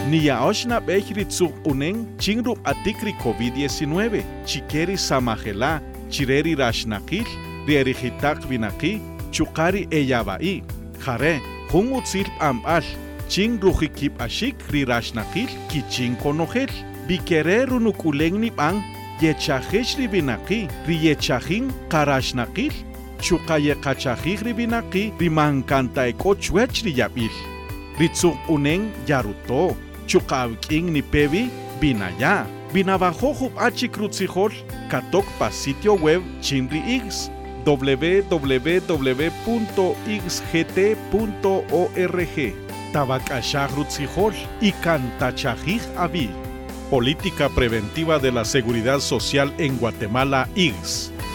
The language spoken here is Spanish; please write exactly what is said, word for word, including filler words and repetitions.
Niyaoshna Bejritsu Unen Chinru Atikri COVID diecinueve, Chikeri Samajela, Chireri Rashnakil, Rierijitak Vinaki, Chukari Eyabai, Jare, Hungutzil Ambal, Chin Rujikip Ashik, Rirashnakil, Kichin Konogel, Bikerer Unukuleng Nipan, Yechahish Ribinaki, Riyechajin, Karashnakil, Chukaye Kachajik Ribinaki, Rimankanta Ekochwech Riyabil, Ritsuk Unen Yaruto, Chukawking Nipevi, Binaya, Binabajojup Achikrutzijol, Katok pa sitio web Chinri X, w w w punto x g t punto org. Tabakashahrutzijol y Cantachajij Abil. Política Preventiva de la Seguridad Social en Guatemala I G S.